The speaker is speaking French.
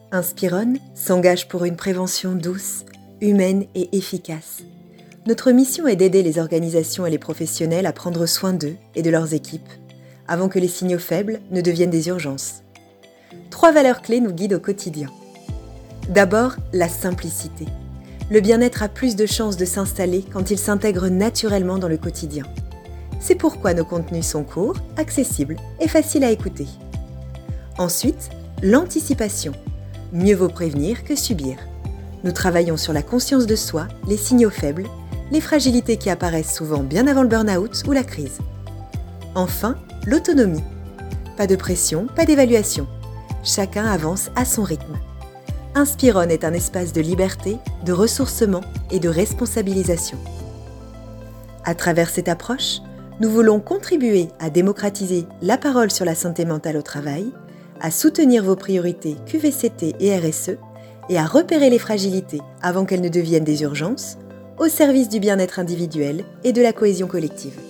Inspiron s'engage pour une prévention douce, humaine et efficace. Notre mission est d'aider les organisations et les professionnels à prendre soin d'eux et de leurs équipes, avant que les signaux faibles ne deviennent des urgences. 3 valeurs clés nous guident au quotidien. D'abord, la simplicité. Le bien-être a plus de chances de s'installer quand il s'intègre naturellement dans le quotidien. C'est pourquoi nos contenus sont courts, accessibles et faciles à écouter. Ensuite, l'anticipation. Mieux vaut prévenir que subir. Nous travaillons sur la conscience de soi, les signaux faibles, les fragilités qui apparaissent souvent bien avant le burn-out ou la crise. Enfin, l'autonomie. Pas de pression, pas d'évaluation. Chacun avance à son rythme. Inspiron est un espace de liberté, de ressourcement et de responsabilisation. À travers cette approche, nous voulons contribuer à démocratiser la parole sur la santé mentale au travail, à soutenir vos priorités QVCT et RSE et à repérer les fragilités avant qu'elles ne deviennent des urgences, au service du bien-être individuel et de la cohésion collective.